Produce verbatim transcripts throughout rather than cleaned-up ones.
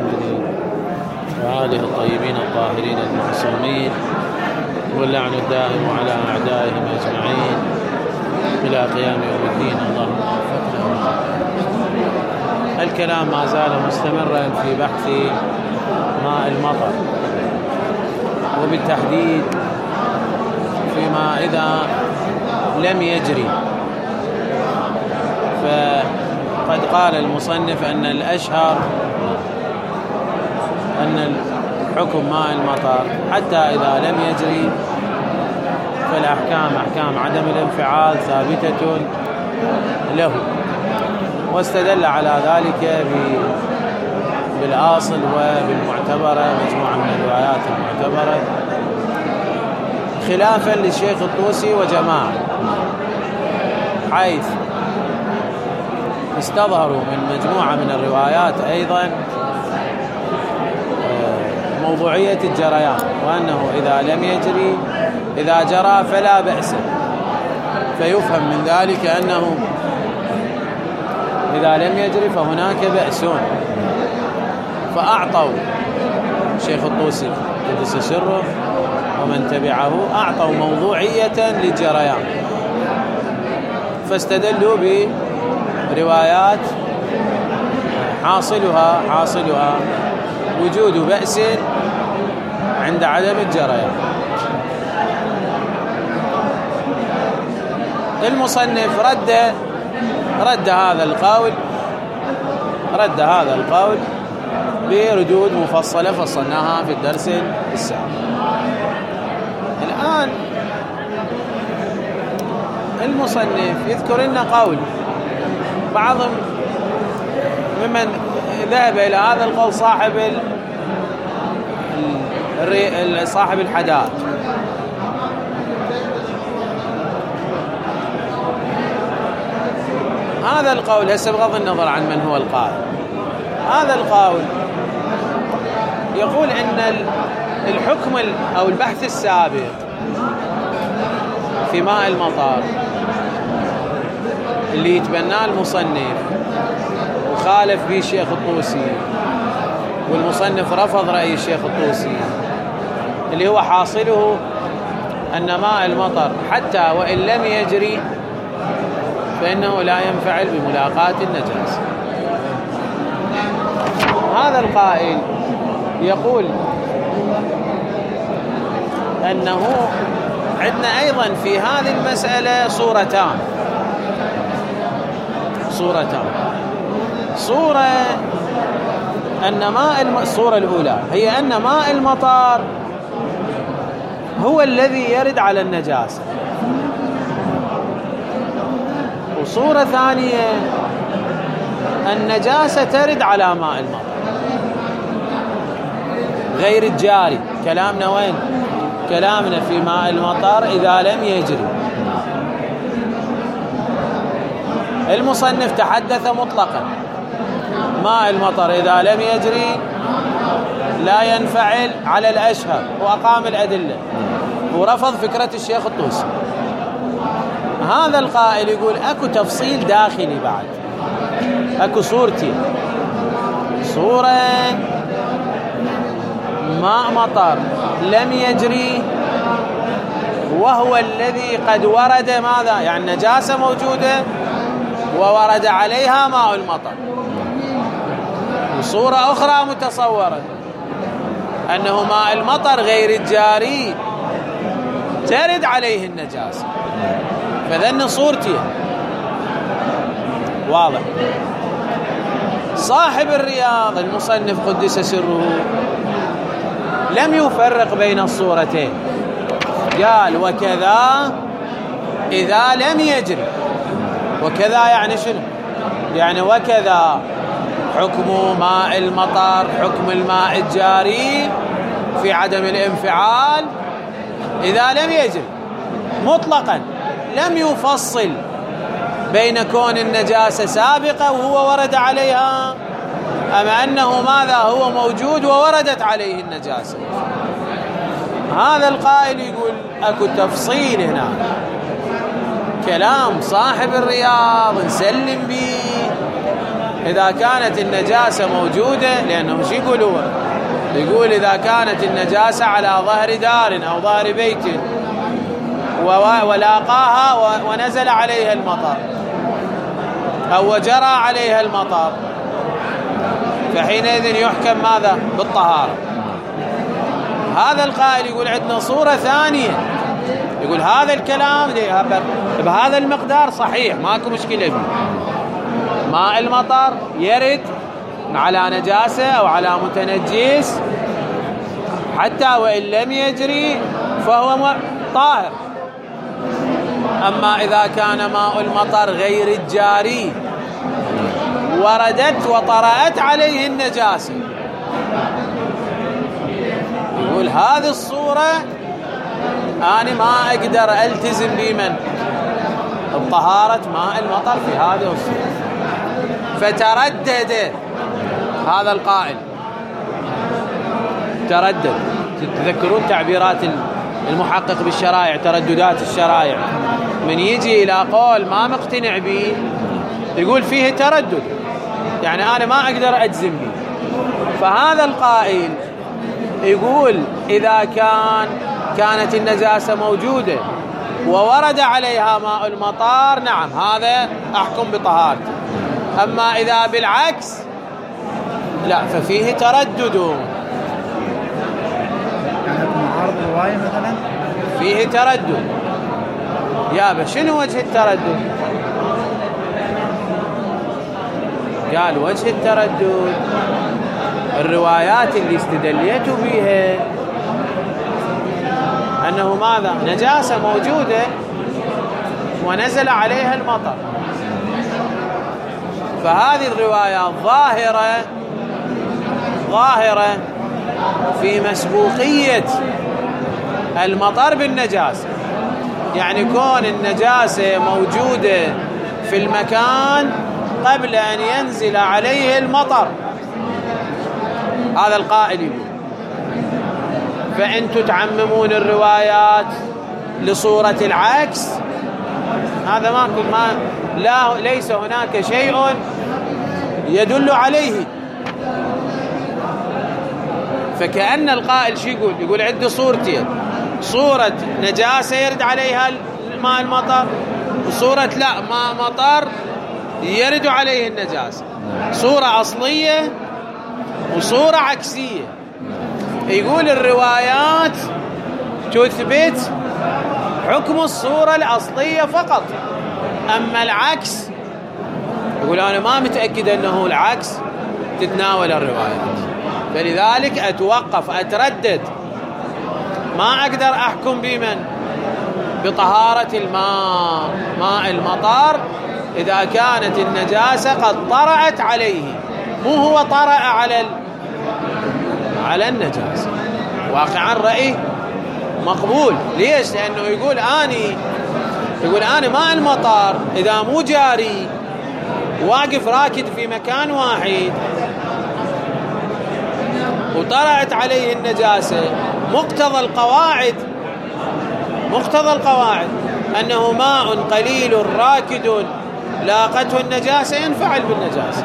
محمد وآله الطيبين الطاهرين المعصومين، واللعن الدائم على أعدائهم أجمعين إلى قيام يوم الدين. اللهم وفقنا. الكلام ما زال مستمرا في بحث ماء المطر، وبالتحديد فيما إذا لم يجري. فقد قال المصنف أن الأشهر أن الحكم ماء المطر حتى إذا لم يجري فالأحكام أحكام عدم الانفعال ثابتة له، واستدل على ذلك بالآصل وبالمعتبرة، مجموعة من الروايات المعتبرة، خلافا للشيخ الطوسي وجماعة، حيث استظهروا من مجموعة من الروايات أيضا موضوعية الجريان، وأنه إذا لم يجري إذا جرى فلا بأس، فيفهم من ذلك أنه إذا لم يجري فهناك بأس. فأعطوا الشيخ الطوسي قدس سره ومن تبعه أعطوا موضوعية للجريان، فاستدلوا بروايات حاصلها حاصلها وجود بأس عند عدم الجريان. المصنف رد رد هذا القول رد هذا القول بردود مفصلة فصلناها في الدرس السابق. الآن المصنف يذكر لنا قول بعض ممن ذهب إلى هذا القول صاحب ال صاحب الحدائق، هذا القول هسه بغض النظر عن من هو القائل، هذا القول يقول ان الحكم او البحث السابق في ماء المطر اللي يتبناه المصنف وخالف به الشيخ الطوسي، والمصنف رفض رأي الشيخ الطوسي، اللي هو حاصله أن ماء المطر حتى وإن لم يجري فإنه لا ينفعل بملاقاة النجاسة. هذا القائل يقول أنه عندنا أيضا في هذه المسألة صورتان صورتان صورة أن ماء الم... الصورة الأولى هي أن ماء المطر هو الذي يرد على النجاسة، وصورة ثانية النجاسة ترد على ماء المطر غير الجاري. كلامنا وين؟ كلامنا في ماء المطر إذا لم يجري. المصنف تحدث مطلقا ماء المطر إذا لم يجري لا ينفعل على الأشهر، وأقام الأدلة ورفض فكرة الشيخ الطوسي. هذا القائل يقول أكو تفصيل داخلي بعد، أكو صورتي، صورة ماء مطر لم يجري وهو الذي قد ورد ماذا؟ يعني نجاسة موجودة وورد عليها ماء المطر. وصورة أخرى متصورة أنه ماء المطر غير الجاري ترد عليه النجاسة. فذن صورتي واضح. صاحب الرياض المصنف قدس سره لم يفرق بين الصورتين، قال وكذا إذا لم يجري. وكذا يعني شنو؟ يعني وكذا حكم ماء المطر حكم الماء الجاري في عدم الانفعال إذا لم يجري مطلقا، لم يفصل بين كون النجاسة سابقة وهو ورد عليها أم أنه ماذا هو موجود ووردت عليه النجاسة. هذا القائل يقول أكو تفصيل هنا، كلام صاحب الرياض نسلم به إذا كانت النجاسة موجودة، لأنه شو يقول هو؟ يقول إذا كانت النجاسة على ظهر دار أو ظهر بيت ولاقاها ونزل عليها المطر أو وجرى عليها المطر، فحينئذ يحكم ماذا؟ بالطهارة. هذا القائل يقول عندنا صورة ثانية، يقول هذا الكلام بهذا المقدار صحيح، ماكو مشكلة فيه. ماء المطر يرد على نجاسة أو على متنجس حتى وإن لم يجري فهو طاهر. أما إذا كان ماء المطر غير الجاري وردت وطرأت عليه النجاسة، يقول هذه الصورة أنا ما أقدر ألتزم بمن بطهارة ماء المطر في هذه الصورة. فتردد هذا القائل، تردد. تذكرون تعبيرات المحقق بالشرائع، ترددات الشرائع، من يجي إلى قول ما مقتنع به يقول فيه تردد، يعني أنا ما أقدر أجزم به. فهذا القائل يقول إذا كان كانت النجاسة موجودة وورد عليها ماء المطر، نعم هذا أحكم بطهارته. أما إذا بالعكس لا، ففيه تردد. يعني معارض رواية مثلا فيه تردد. يابا شنو وجه التردد؟ قال وجه التردد الروايات اللي استدليت بها أنه ماذا؟ نجاسة موجودة ونزل عليها المطر، فهذه الروايات ظاهرة ظاهرة في مسبوقية المطر بالنجاسة، يعني كون النجاسة موجودة في المكان قبل أن ينزل عليه المطر. هذا القائل يقول فأنتم تعممون الروايات لصورة العكس، هذا ما ما لا ليس هناك شيء يدل عليه. فكأن القائل شو يقول؟ يقول عندي صورتين، صورة نجاسة يرد عليها ماء المطر، وصورة لا ماء مطر يرد عليه النجاسة، صورة أصلية وصورة عكسية. يقول الروايات تثبت حكم الصورة الأصلية فقط، أما العكس يقول أنا ما متأكد أنه العكس، تتناول الروايات. فلذلك أتوقف أتردد، ما أقدر أحكم بمن بطهارة الماء ماء المطر إذا كانت النجاسة قد طرأت عليه، مو هو طرأ على على النجاسة. واقعا رأيه مقبول. ليش؟ لأنه يقول أني يقول أنا ماء المطر إذا مو جاري واقف راكد في مكان واحد وطرأت عليه النجاسة، مقتضى القواعد مقتضى القواعد أنه ماء قليل راكد لاقته النجاسة ينفعل بالنجاسة،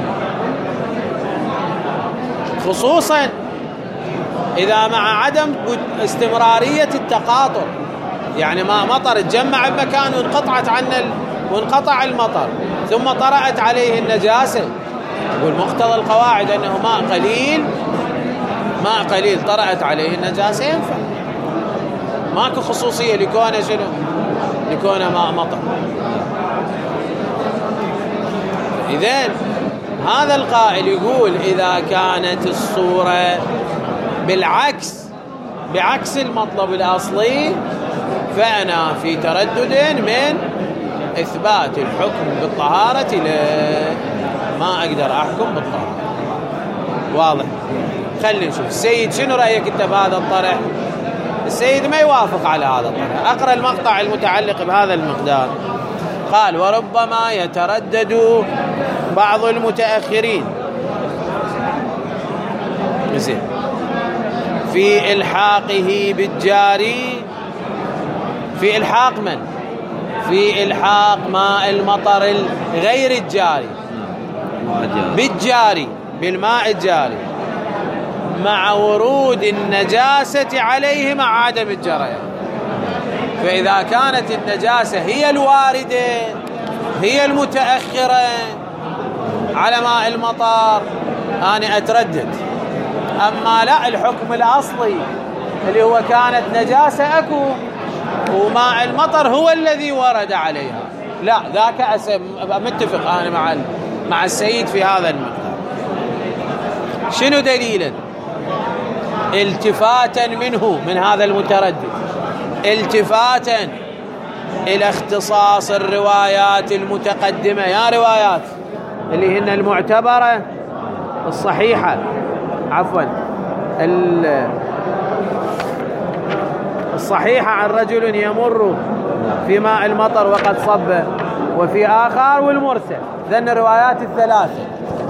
خصوصا إذا مع عدم استمرارية التقاطر، يعني ما مطر تجمع بمكان وانقطعت عنه وانقطع المطر ثم طرأت عليه النجاسة، يقول مقتضى القواعد أنه ماء قليل ماء قليل طرأت عليه النجاسة ينفع، ماكو خصوصية لكونه شنو؟ لكونه ماء مطر. إذن هذا القائل يقول إذا كانت الصورة بالعكس بعكس المطلب الأصلي فأنا في تردد من إثبات الحكم بالطهارة، لا ما أقدر أحكم بالطهارة. واضح؟ خلينا نشوف السيد شنو رأيك أنت بهذا الطرح. السيد ما يوافق على هذا الطرح. أقرأ المقطع المتعلق بهذا المقدار. قال وربما يتردد بعض المتأخرين زين في إلحاقه بالجاري، في إلحاق من؟ في إلحاق ماء المطر غير الجاري. بالجاري بالماء الجاري مع ورود النجاسة عليه مع عدم الجريان. فإذا كانت النجاسة هي الواردة هي المتأخرة على ماء المطر أنا أتردد. أما لا، الحكم الأصلي اللي هو كانت نجاسة أكو وماء المطر هو الذي ورد عليها، لا ذاك أسم متفق أنا مع مع السيد في هذا المقدار. شنو دليلا؟ التفاتا منه من هذا المتردد، التفاتا إلى اختصاص الروايات المتقدمة، يا روايات اللي هن المعتبرة الصحيحة عفوا الصحيحة عن رجل يمر في ماء المطر وقد صب، وفي آخر والمرسل، ذن الروايات الثلاثة.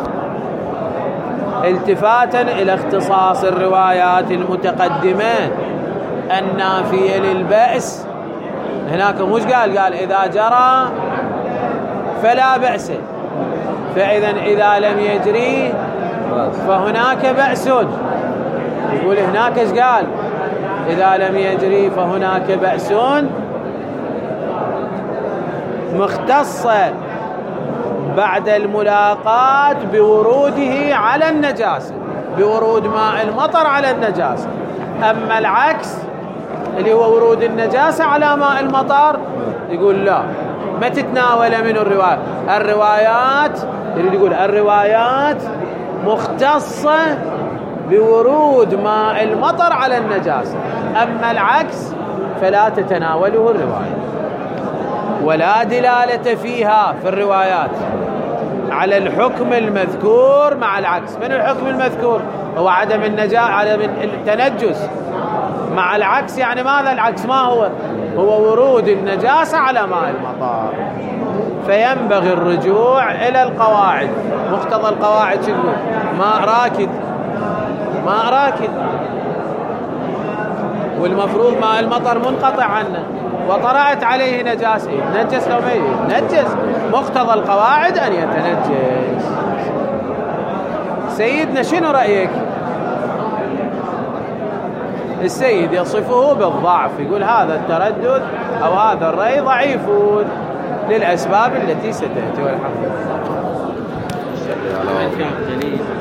التفاتا إلى اختصاص الروايات المتقدمة النافية للبأس، هناك مش قال قال إذا جرى فلا بأس، فإذا إذا لم يجري فهناك بأس. يقول هناك ايش قال؟ إذا لم يجري فهناك بأس مختصة بعد الملاقاة بوروده على النجاسة، بورود ماء المطر على النجاسة. أما العكس اللي هو ورود النجاسة على ماء المطر يقول لا، ما تتناول منه الروايات. الروايات يريد يقول الروايات مختصة بورود ماء المطر على النجاسة، أما العكس فلا تتناوله الرواية، ولا دلالة فيها في الروايات على الحكم المذكور مع العكس. من الحكم المذكور هو عدم النجاة، عدم التنجس، مع العكس يعني ماذا العكس؟ ما هو هو ورود النجاسة على ماء المطر. فينبغي الرجوع إلى القواعد. مقتضى القواعد شنو؟ ماء راكد، ماء راكد، والمفروض ماء المطر منقطع عنه وطرأت عليه نجاسة، نجس لو ما ينجس. مقتضى القواعد أن يتنجس. سيدنا شنو رأيك؟ السيد يصفه بالضعف، يقول هذا التردد أو هذا الرأي ضعيف للأسباب التي ستأتي. والحمد لله.